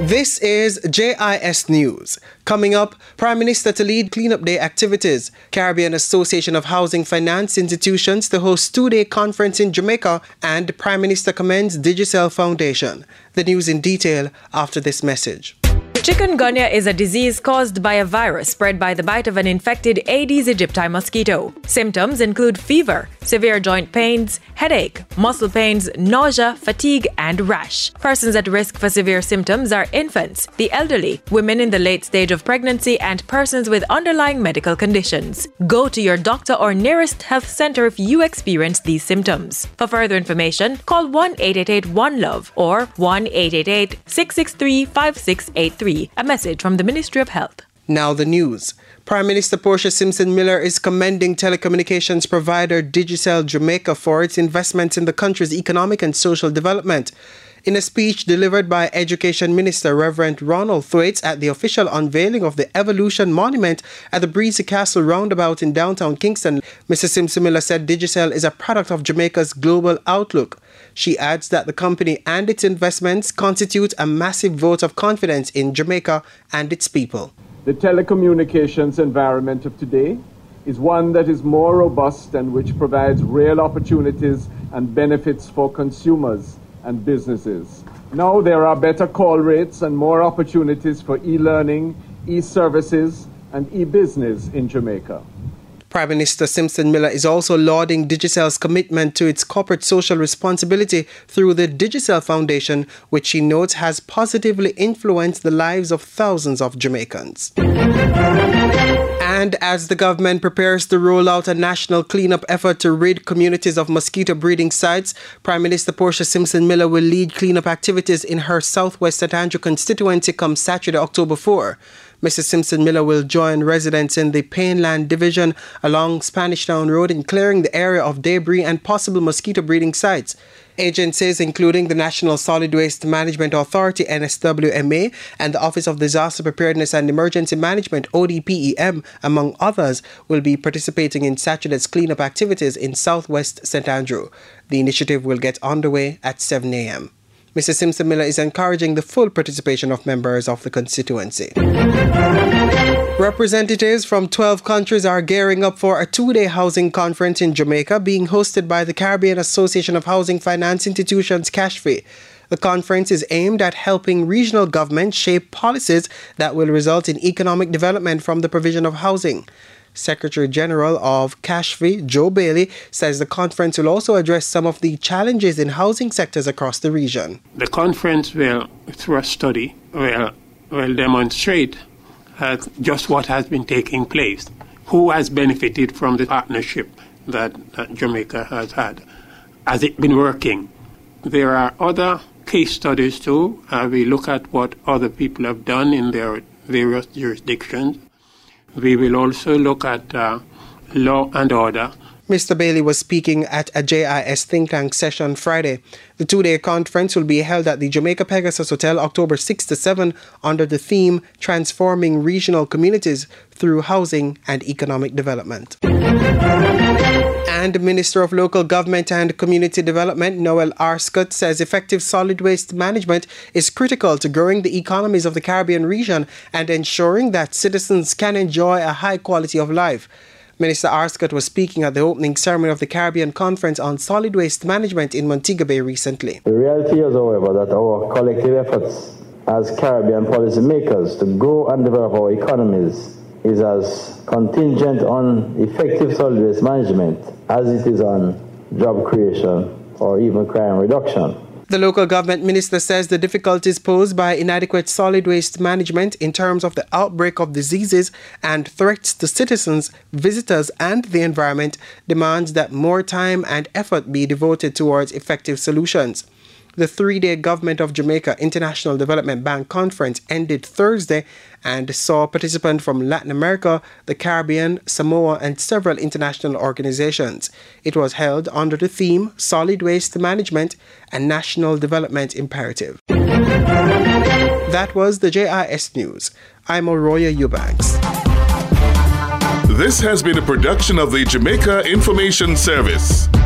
This is JIS News. Coming up, Prime Minister to lead cleanup day activities. Caribbean Association of Housing Finance Institutions to host two-day conference in Jamaica, and Prime Minister commends Digicel Foundation. The news in detail after this message. Chikungunya is a disease caused by a virus spread by the bite of an infected Aedes aegypti mosquito. Symptoms include fever, severe joint pains, headache, muscle pains, nausea, fatigue, and rash. Persons at risk for severe symptoms are infants, the elderly, women in the late stage of pregnancy, and persons with underlying medical conditions. Go to your doctor or nearest health center if you experience these symptoms. For further information, call 1-888-1-LOVE or 1-888-663-5683. A message from the Ministry of Health. Now the news. Prime Minister Portia Simpson Miller is commending telecommunications provider Digicel Jamaica for its investments in the country's economic and social development. In a speech delivered by Education Minister Reverend Ronald Thwaites at the official unveiling of the Evolution Monument at the Breezy Castle roundabout in downtown Kingston, Mrs. Simpson Miller said Digicel is a product of Jamaica's global outlook. She adds that the company and its investments constitute a massive vote of confidence in Jamaica and its people. The telecommunications environment of today is one that is more robust and which provides real opportunities and benefits for consumers and businesses. Now there are better call rates and more opportunities for e-learning, e-services, and e-business in Jamaica. Prime Minister Simpson Miller is also lauding Digicel's commitment to its corporate social responsibility through the Digicel Foundation, which she notes has positively influenced the lives of thousands of Jamaicans. And as the government prepares to roll out a national cleanup effort to rid communities of mosquito breeding sites, Prime Minister Portia Simpson Miller will lead cleanup activities in her Southwest St Andrew constituency come Saturday, October 4. Mrs. Simpson Miller will join residents in the Painland Division along Spanish Town Road in clearing the area of debris and possible mosquito breeding sites. Agencies including the National Solid Waste Management Authority NSWMA and the Office of Disaster Preparedness and Emergency Management ODPEM, among others, will be participating in Saturday's cleanup activities in Southwest St Andrew. The initiative will get underway at 7 a.m. Mrs. Simpson Miller is encouraging the full participation of members of the constituency. Representatives from 12 countries are gearing up for a two-day housing conference in Jamaica being hosted by the Caribbean Association of Housing Finance Institutions, CASHFI. The conference is aimed at helping regional governments shape policies that will result in economic development from the provision of housing. Secretary General of CASHFI, Joe Bailey, says the conference will also address some of the challenges in housing sectors across the region. The conference will, through a study, will demonstrate just what has been taking place, who has benefited from the partnership that Jamaica has had. Has it been working? There are other case studies too. We look at what other people have done in their various jurisdictions. We will also look at law and order. Mr. Bailey was speaking at a JIS think tank session Friday. The two-day conference will be held at the Jamaica Pegasus Hotel October 6 to 7 under the theme Transforming Regional Communities Through Housing and Economic Development. And Minister of Local Government and Community Development Noel Arscott says effective solid waste management is critical to growing the economies of the Caribbean region and ensuring that citizens can enjoy a high quality of life. Minister Arscott was speaking at the opening ceremony of the Caribbean Conference on Solid Waste Management in Montego Bay recently. The reality is, however, that our collective efforts as Caribbean policymakers to grow and develop our economies is as contingent on effective solid waste management as it is on job creation or even crime reduction. The local government minister says the difficulties posed by inadequate solid waste management in terms of the outbreak of diseases and threats to citizens, visitors, and the environment demands that more time and effort be devoted towards effective solutions. The three-day Government of Jamaica International Development Bank Conference ended Thursday and saw participants from Latin America, the Caribbean, Samoa, and several international organizations. It was held under the theme Solid Waste Management and National Development Imperative. That was the JIS News. I'm Oroya Eubanks. This has been a production of the Jamaica Information Service.